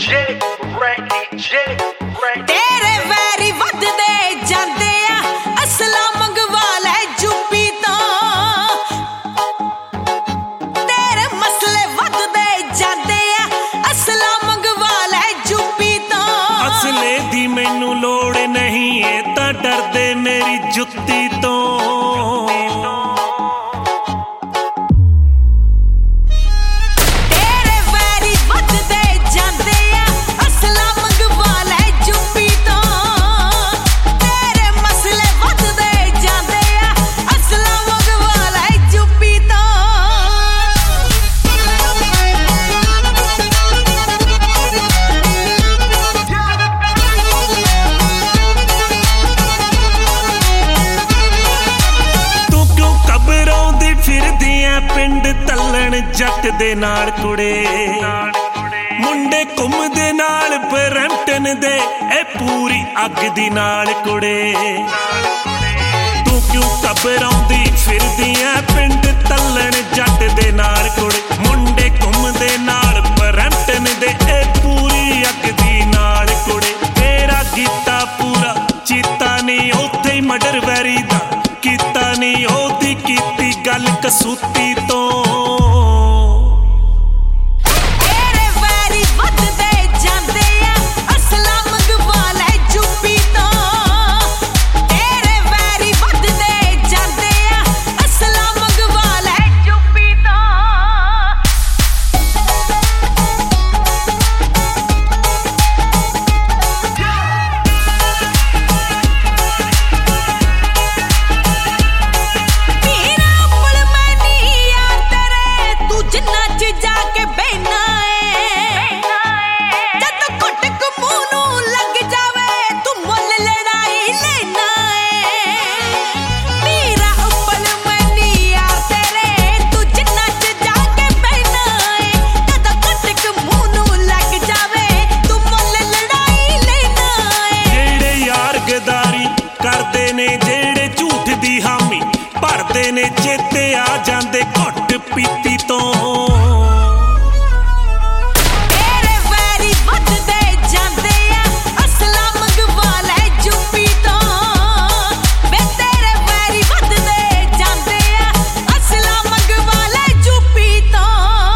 ਤੇਰੇ ਵੈਰੀ ਵੱਧਦੇ ਜਾਂਦੇ ਆ, ਅਸਲਾ ਮੰਗਵਾ ਲੈ ਯੂਪੀ ਤੋਂ। ਤੇਰੇ ਮਸਲੇ ਵੱਧਦੇ ਜਾਂਦੇ ਆ, ਅਸਲਾ ਮੰਗਵਾ ਲੈ ਯੂਪੀ ਤੋਂ। ਅਸਲੇ ਦੀ ਮੈਨੂੰ ਲੋੜ ਨਹੀਂ, ਇਹ ਤਾਂ ਡਰਦੇ ਮੇਰੀ ਜੁੱਤੀ ਤੋਂ। ਪਿੰਡ ਤੱਲਣ ਜੱਟ ਦੇ ਨਾਲ ਕੁੜੇ, ਮੁੰਡੇ ਘੁੰਮਦੇ ਨਾਲ ਬਰੈਂਪਟਨ ਦੇ, ਇਹ ਪੂਰੀ ਅੱਗ ਦੀ ਨਾਲ ਕੁੜੇ। ਤੂੰ ਕਿਉਂ ਘਬਰਾਉਂਦੀ ਫਿਰਦੀ ਐ ਪਿੰਡ ਤੱਲਣ ਜੱਟ ਦੇ ਨਾਲ ਕੁੜੇ, ਮੁੰਡੇ ਘੁੰਮਦੇ ਨਾਲ ਬਰੈਂਪਟਨ ਦੇ, ਇਹ ਪੂਰੀ ਅੱਗ ਦੀ ਨਾਲ ਕੁੜੇ। ਤੇਰਾ ਕੀਤਾ ਪੂਰਾ ਚੀਤਾ ਨਹੀਂ, ਉੱਥੇ ਹੀ ਮਰਡਰ ਵੈਰੀ ਦਾ ਕੀਤਾ ਨਹੀਂ, ਉਹਦੀ ਕੀਤੀ ਗੱਲ ਕਸੂਤੀ ਤੋਂ। ਤੇਰੇ ਵੈਰੀ ਵੱਧਦੇ ਜਾਂਦੇ ਆ, ਅਸਲਾ ਮੰਗਵਾ ਲੈ ਯੂਪੀ ਤੋਂ। ਤੇਰੇ ਵੈਰੀ ਵੱਧਦੇ ਜਾਂਦੇ ਆ, ਅਸਲਾ ਮੰਗਵਾ ਲੈ ਯੂਪੀ ਤੋਂ। ਜਿੰਨਾ ਚ ਜਾ ਕੇ ਬਹਿਨਾ ਏ, ਜਦ ਘੁੱਟ ਮੂੰਹ ਨੂੰ ਲੱਗ ਜਾਵੇ, ਤੂੰ ਮੁੱਲ ਲੜਾਈ ਲੈਣਾ ਏ। ਮੇਰਾ ਉੱਪਰ ਮੈਨੀ ਯਾਰ ਤੇਰੇ, ਤੂੰ ਜਿੰਨਾ ਚ ਜਾ ਕੇ ਬਹਿਨਾ ਏ, ਜਦ ਘੁੱਟ ਮੂੰਹ ਨੂੰ ਲੱਗ ਜਾਵੇ, ਤੂੰ ਮੁੱਲ ਲੜਾਈ ਲੈਣਾ ਏ। ਜਿਹੜੇ ਯਾਰ ਗਦਾਰੀ ਕਰਦੇ ਨੇ, ਜਿਹੜੇ ਝੂਠ ਦੀ ਹਾਮੀ ਭਰਦੇ ਨੇ, ਚੇਤੇ ਆ ਜਾਂਦੇ ਘੁੱਟ ਪੀਤੀ ਤੋਂ। ਤੇਰੇ ਵੈਰੀ ਵੱਧਦੇ ਜਾਂਦੇ ਆ, ਅਸਲਾ ਮੰਗਵਾ ਲੈ ਯੂਪੀ ਤੋਂ। ਵੇ ਤੇਰੇ ਵੈਰੀ ਵੱਧਦੇ ਜਾਂਦੇ ਆ, ਅਸਲਾ ਮੰਗਵਾ ਲੈ ਯੂਪੀ ਤੋਂ।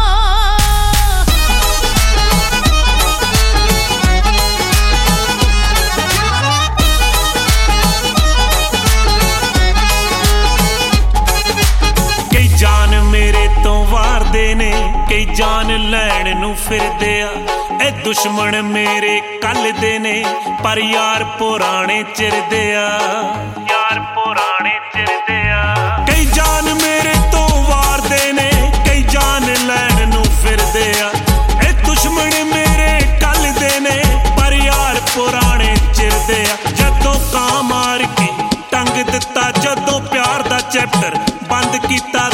ਕਈ ਜਾਨ ਮੇਰੇ ਤੋਂ ਵਾਰਦੇ ਨੇ, ਕਈ ਜਾਨ ਲੈਣ ਨੂੰ ਫਿਰਦੇ ਆ, ਇਹ ਦੁਸ਼ਮਣ ਮੇਰੇ ਕੱਲ ਦੇ ਨੇ, ਪਰ ਯਾਰ ਪੁਰਾਣੇ ਚਿਰਦੇ ਆ, ਯਾਰ ਪੁਰਾਣੇ ਚਿਰਦੇ ਆ। ਕਈ ਜਾਨ ਮੇਰੇ ਤੋਂ ਵਾਰਦੇ ਨੇ, ਕਈ ਜਾਨ ਲੈਣ ਨੂੰ ਫਿਰਦੇ ਆ, ਇਹ ਦੁਸ਼ਮਣ ਮੇਰੇ ਕੱਲ ਦੇ ਨੇ, ਪਰ ਯਾਰ ਪੁਰਾਣੇ ਚਿਰਦੇ ਆ। ਜਦੋਂ ਕਾਂ ਮਾਰ ਕੇ ਟੰਗ ਦਿੱਤਾ, ਜਦੋਂ ਪਿਆਰ ਦਾ ਚੈਪਟਰ ਬੰਦ ਕੀਤਾ,